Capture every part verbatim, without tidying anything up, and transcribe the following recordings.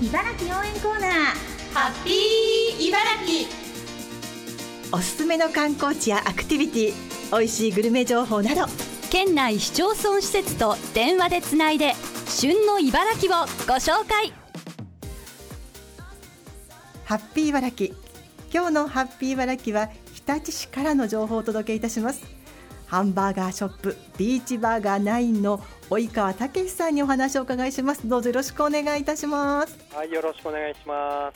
茨城応援コーナー、 ハッピー茨城。 おすすめの観光地やアクティビティ、美味しいグルメ情報など、 県内市町村施設と電話でつないで旬の茨城をご紹介。 ハッピー茨城。今日のハッピー茨城は日立市からの情報をお届けいたします。ハンバーガーショップビーチバーガーナインの及川武さんにお話をお伺いします。どうぞよろしくお願いいたします。 はい、よろしくお願いします。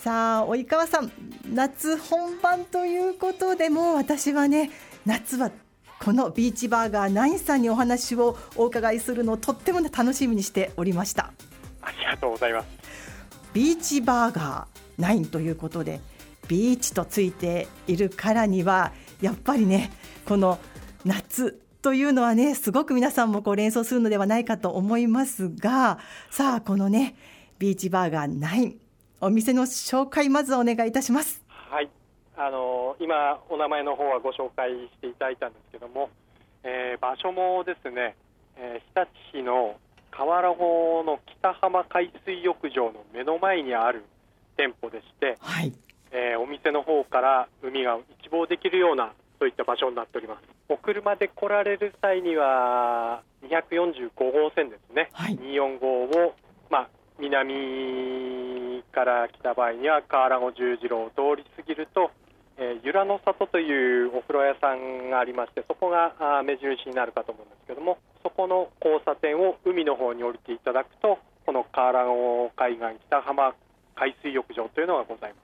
さあ及川さん、夏本番ということで、もう私はね、夏はこのビーチバーガーナインさんにお話をお伺いするのをとっても、ね、楽しみにしておりました。 ありがとうございます。 ビーチバーガーナインということで、ビーチとついているからにはやっぱりね、この夏というのはね、すごく皆さんもこう連想するのではないかと思いますが、さあこのねビーチバーガーナイン、お店の紹介まずお願いいたします。 はい、あのー、今お名前の方はご紹介していただいたんですけども、えー、場所もですね、えー、日立市の河原湖の北浜海水浴場の目の前にある店舗でして、 はい、 えー、お店の方から海が一望できるような、そういった場所になっております。お車で来られる際にはにひゃくよんじゅうごごうせんですね、はい、にひゃくよんじゅうご号を、まあ、南から来た場合には河原湖十字路を通り過ぎると、えー、由良の里というお風呂屋さんがありまして、そこがあ目印になるかと思うんですけども、そこの交差点を海の方に降りていただくと、この河原湖海岸北浜海水浴場というのがございます。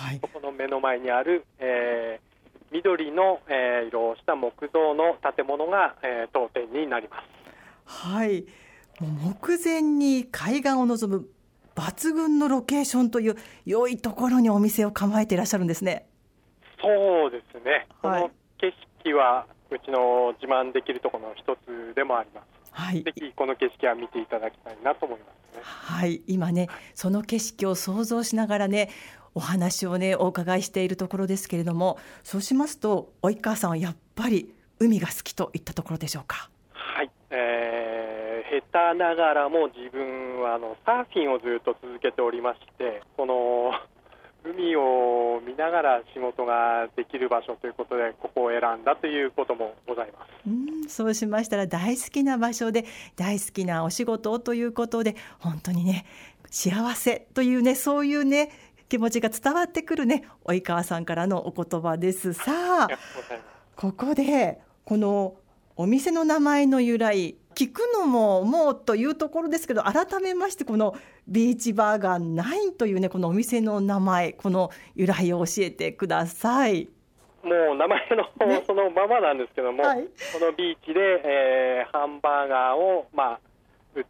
はい、そこの目の前にある、えー緑の、えー、色をした木造の建物が、えー、当店になります。 はい、もう目前に海岸を望む抜群のロケーションという良いところにお店を構えていらっしゃるんですね。 そうですね、 はい、 この景色はうちの自慢できるところの一つでもあります。はい、ぜひこの景色は見ていただきたいなと思いますね。 はい、今ね、その景色を想像しながらね、お話をねお伺いしているところですけれども、そうしますと及川さんはやっぱり海が好きといったところでしょうか。 はい、えー、下手ながらも自分はあのサーフィンをずっと続けておりまして、この海を見ながら仕事ができる場所ということで、ここを選んだということもございます。 うん、そうしましたら大好きな場所で大好きなお仕事をということで、本当にね幸せというね、そういうね気持ちが伝わってくるね及川さんからのお言葉です。さあここでこのお店の名前の由来聞くのももうというところですけど、改めましてこのビーチバーガーナインというねこのお店の名前、この由来を教えてください。 もう名前の、ね、そのままなんですけども、はい、このビーチで、えー、ハンバーガーを、まあ、売って、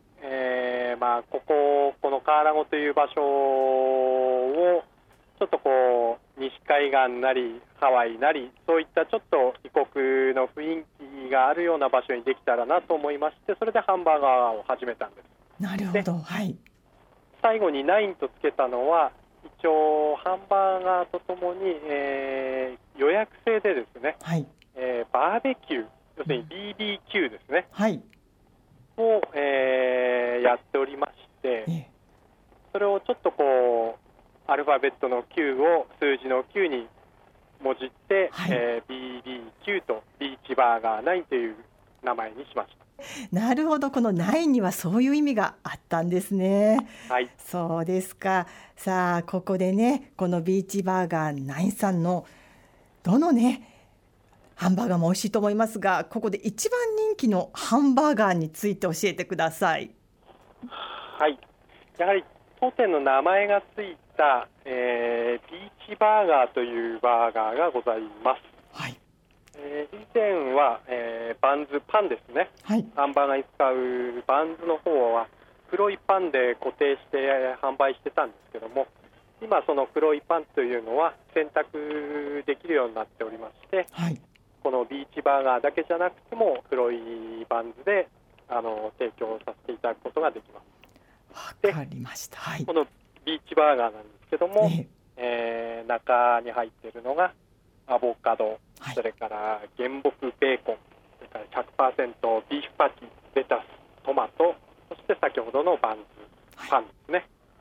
えーまあ、こここの河原湖という場所をちょっとこう西海岸なりハワイなり、そういったちょっと異国の雰囲気があるような場所にできたらなと思いまして、それでハンバーガーを始めたんです。 なるほど、はい、 最後にナインとつけたのは、一応ハンバーガーとともに、えー、予約制でですね、はい、えー、バーベキュー、要するに ビービーキューですね、はい、を、えー、やっておりまして、えそれをちょっとこうアルファベットのきゅうを数字のきゅうにもじって、はい、えー、ビービーキュー とビーチバーガーナインという名前にしました。 なるほど、このナインにはそういう意味があったんですね。はい、そうですか。さあここでねこのビーチバーガーナインさんのどのねハンバーガーも美味しいと思いますが、ここで一番人気のハンバーガーについて教えてください。 はい、やはり当店の名前がついた、えー、ビーチバーガーというバーガーがございます。はい、えー、以前は、えー、バンズパンですね、はい、ハンバーガーに使うバンズの方は黒いパンで固定して販売してたんですけども、今その黒いパンというのは選択できるようになっておりまして、はい、このビーチバーガーだけじゃなくても黒いバンズであの提供させていただくことができます。 わかりました、はい、 このビーチバーガーなんですけども、ええー、中に入っているのがアボカド、はい、それから原木ベーコン、それから ひゃくパーセント ビーフパティ、レタス、トマト、そして先ほどのバンズ、はい、パンですね、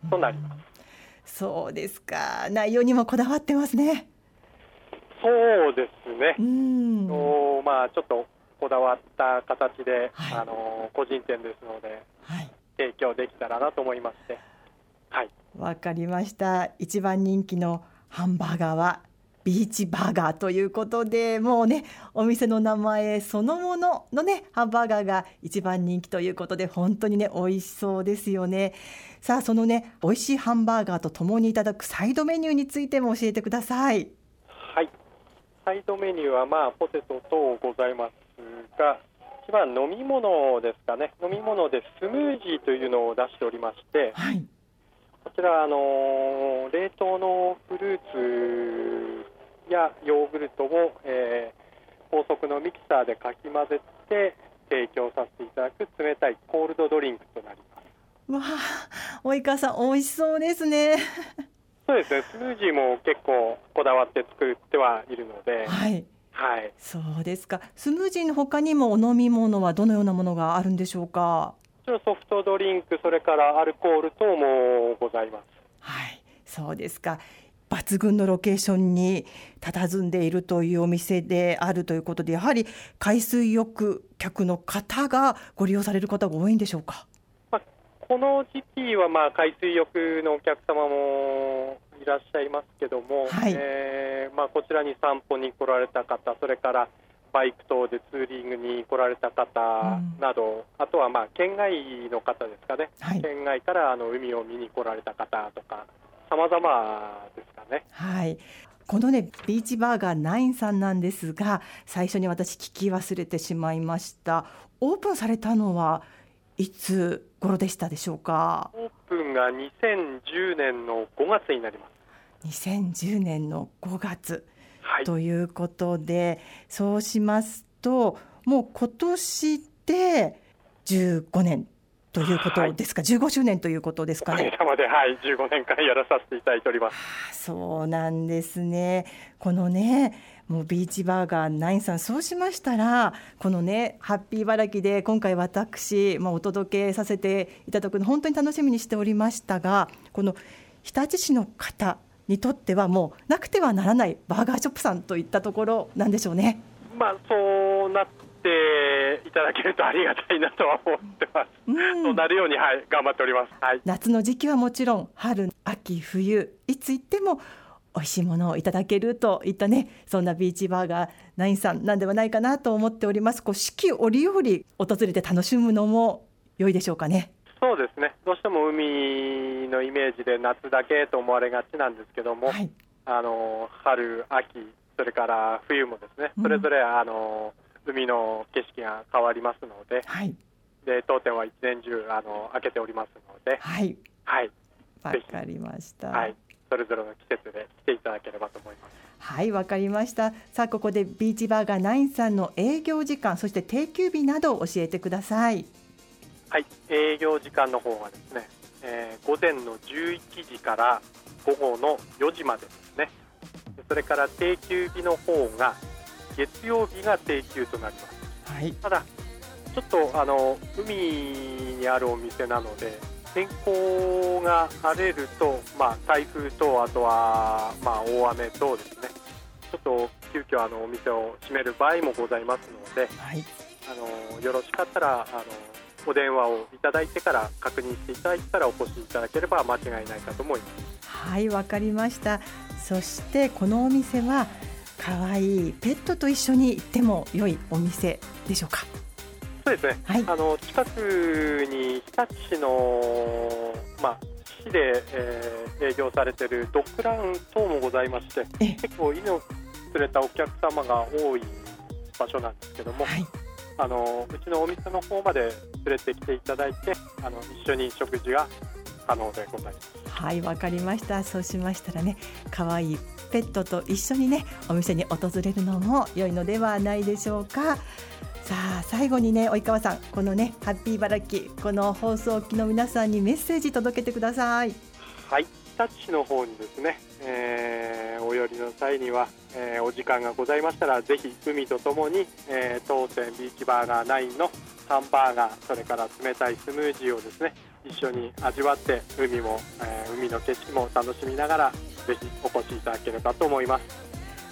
となります。 そうですか。内容にもこだわってますね。 そうですね。 うん、 おまあちょっとこだわった形で、 はい、 あの個人店ですので、 はい、 提供できたらなと思いまして。はい。 わかりました。一番人気のハンバーガーはビーチバーガーということで、もうねお店の名前そのもののねハンバーガーが一番人気ということで、本当にね美味しそうですよね。さあそのね美味しいハンバーガーとともにいただくサイドメニューについても教えてください。 はい、サイドメニューはまあポテト等ございますが、一番飲み物ですかね。飲み物でスムージーというのを出しておりまして、 はい、 こちらあの冷凍のフルーツやヨーグルトを、えー、高速のミキサーでかき混ぜて提供させていただく冷たいコールドドリンクとなります。 わあ、及川さん美味しそうですね。 そうですね。スムージーも結構こだわって作ってはいるので、 はい、 はい、 そうですか。スムージーの他にもお飲み物はどのようなものがあるんでしょうか。 ソフトドリンク、それからアルコール等もございます。 はい、そうですか。抜群のロケーションに佇んでいるというお店であるということで、やはり海水浴客の方がご利用される方が多いんでしょうか。 まあ、この時期はまあ海水浴のお客様もいらっしゃいますけども、 はい、 えーまあ、こちらに散歩に来られた方、それからバイク等でツーリングに来られた方など、うん、あとはまあ県外の方ですかね、はい、県外からあの海を見に来られた方とか様々ですかね。 はい、このねビーチバーガーナインさんなんですが、最初に私聞き忘れてしまいました。オープンされたのはいつ頃でしたでしょうか。 オープンがにせんじゅうねんのごがつになります。 にせんじゅうねんのごがつ、 はい、 ということで、そうしますともう今年でじゅうごねんということですか。はい、じゅうごしゅうねんということですかね。 おかげさまで、はい、じゅうごねんかんやらさせていただいております。 あ、そうなんですね。このねもうビーチバーガーナインさん、そうしましたらこのねハッピー茨城で今回私、まあ、お届けさせていただくの本当に楽しみにしておりましたが、この日立市の方にとってはもうなくてはならないバーガーショップさんといったところなんでしょうね。 まあ、そうなっていただけるとありがたいなとは思ってます。うん、そうなるように、はい、頑張っております。はい、 夏の時期はもちろん春、秋、冬いつ行っても美味しいものをいただけるといったね、そんなビーチバーガーナインさんなんではないかなと思っております。こう四季折々訪れて楽しむのも良いでしょうかね。 そうですね。どうしても海のイメージで夏だけと思われがちなんですけども、はい、あの春、秋、それから冬もですね、それぞれあの、うん、海の景色が変わりますので、はい、で当店は一年中あの開けておりますので、はい、はい、 わかりました。 はい、それぞれの季節で来ていただければと思います。 はい、わかりました。さあここでビーチバーガーナインさんの営業時間、そして定休日などを教えてください。 はい、営業時間の方はですね、えー、午前のじゅういちじから午後のよじまでですね。それから定休日の方が月曜日が定休となります。はい、ただちょっとあの海にあるお店なので天候が荒れると、まあ、台風とあとは、まあ、大雨とですね、ちょっと急遽あのお店を閉める場合もございますので、はい、あのよろしかったらあのお電話をいただいてから確認していただいたらお越しいただければ間違いないかと思います。 はい、わかりました。そしてこのお店は可愛いペットと一緒に行っても良いお店でしょうか。 そうですね、はい、あの近くに日立市の、まあ、市で、えー、営業されているドッグラン等もございまして、結構犬を連れたお客様が多い場所なんですけども、はい、あのうちのお店の方まで連れてきていただいてあの一緒に食事が可能でございます。 はい、わかりました。そうしましたらね、可愛いペットと一緒にねお店に訪れるのも良いのではないでしょうか。さあ最後にね及川さん、このねハッピー茨城、この放送を機の皆さんにメッセージ届けてください。 はい、日立市の方にですね、えー、お寄りの際には、えー、お時間がございましたらぜひ海とともに、えー、当店ビーチバーガーナインのハンバーガー、それから冷たいスムージーをですね一緒に味わって海も、えー、海の景色も楽しみながらぜひお越しいただければと思います。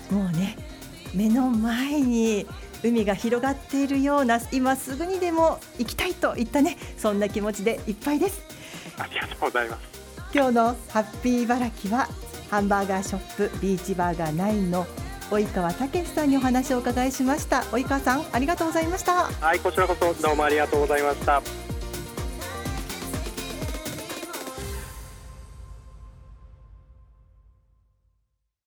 もうね、目の前に海が広がっているような、今すぐにでも行きたいといったね、そんな気持ちでいっぱいです。 ありがとうございます。 今日のハッピー茨城はハンバーガーショップビーチバーガーナインの及川武さんにお話をお伺いしました。及川さん、ありがとうございました。 はい、こちらこそどうもありがとうございました。